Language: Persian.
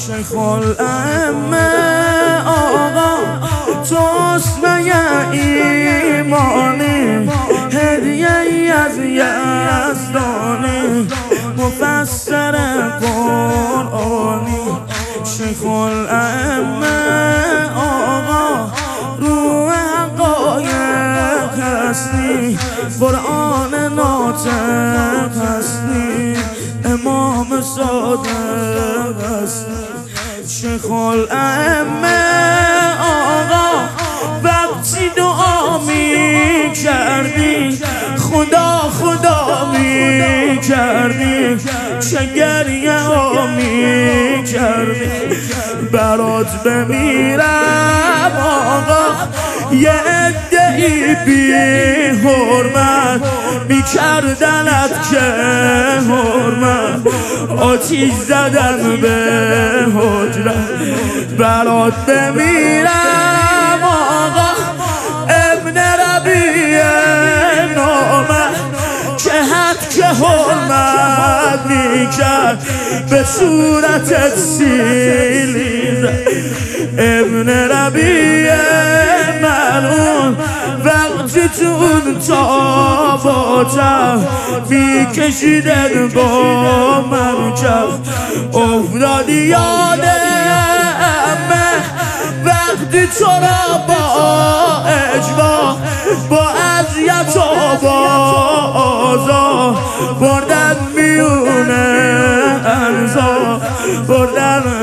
شیخ الائمه آقا توسمه ایمانی، هدیه از یزدانی، مفسر قرآنی. شیخ الائمه آقا روح حقایق هستی، قرآن ناطق هستی، امام صادق هستی. شیخ الائمه آقا وقتی دعا می کردی، خدا خدا می کردی، چه گریه ها می کردی. برات بمیرم آقا یه عده‌ای بی حرمت می کردنت که حرمت، آتیش زدن به حجرت. برات بمیرم آقا ابن ربیع نامه، که حد که حرمت میکرد به صورتت سیلی. ابن ربیع ملعون وقتی تو اون تاباتم میکشیدن با مرکب، افتادی یاد امه وقتی تو را با اجبا، با اذیت و با آزار بردن میونه انزا، بردن